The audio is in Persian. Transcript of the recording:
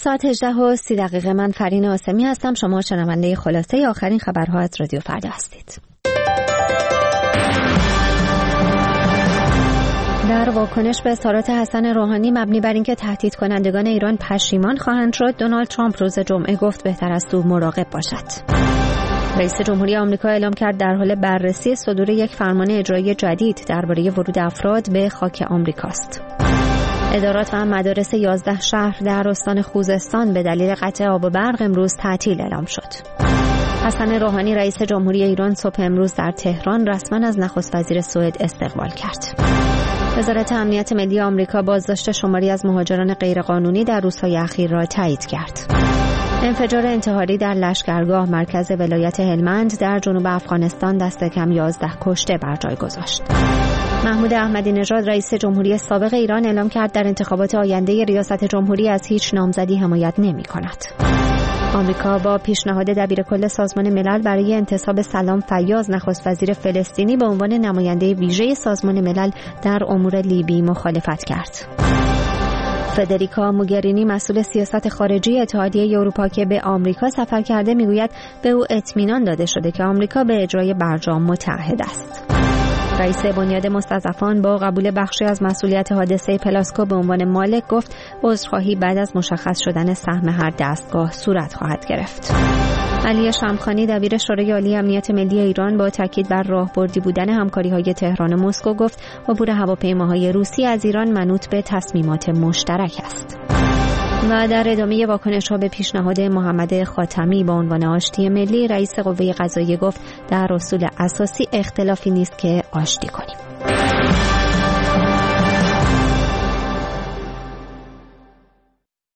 ساعت 18:30 من فرین آسمی هستم. شما شنونده خلاصه آخرین خبرها از رادیو فردا هستید. در واکنش به اظهارات حسن روحانی مبنی بر اینکه تهدید کنندگان ایران پشیمان خواهند شد، دونالد ترامپ روز جمعه گفت بهتر است او مراقب باشد. رئیس جمهوری آمریکا اعلام کرد در حال بررسی صدور یک فرمان اجرایی جدید درباره ورود افراد به خاک آمریکاست. ادارات و مدارس 11 شهر در استان خوزستان به دلیل قطع آب و برق امروز تعطیل اعلام شد. حسن روحانی رئیس جمهوری ایران صبح امروز در تهران رسما از نخست وزیر سوئد استقبال کرد. وزارت امنیت ملی آمریکا بازداشت شماری از مهاجران غیرقانونی در روزهای اخیر را تایید کرد. انفجار انتحاری در لشکرگاه مرکز ولایت هلمند در جنوب افغانستان دست کم 11 کشته بر جای گذاشت. محمود احمدی نژاد رئیس جمهوری سابق ایران اعلام کرد در انتخابات آینده ریاست جمهوری از هیچ نامزدی حمایت نمی‌کند. آمریکا با پیشنهاد دبیرکل سازمان ملل برای انتصاب سلام فیاض نخست وزیر فلسطینی به عنوان نماینده ویژه سازمان ملل در امور لیبی مخالفت کرد. فدریکا موگرینی مسئول سیاست خارجی اتحادیه اروپا که به آمریکا سفر کرده میگوید به او اطمینان داده شده که آمریکا به اجرای برجام متعهد است. رئیس بنیاد مستضعفان با قبول بخشی از مسئولیت حادثه پلاسکو به عنوان مالک گفت عذرخواهی بعد از مشخص شدن سهم هر دستگاه صورت خواهد گرفت. علی شمخانی دبیر شورای عالی امنیت ملی ایران با تاکید بر راهبردی بودن همکاری‌های تهران و مسکو گفت عبور هواپیماهای روسی از ایران منوط به تصمیمات مشترک است. و در ادامه واکنش‌ها به پیشنهاد محمد خاتمی با عنوان آشتی ملی، رئیس قوه قضاییه گفت در اصول اساسی اختلافی نیست که آشتی کنیم.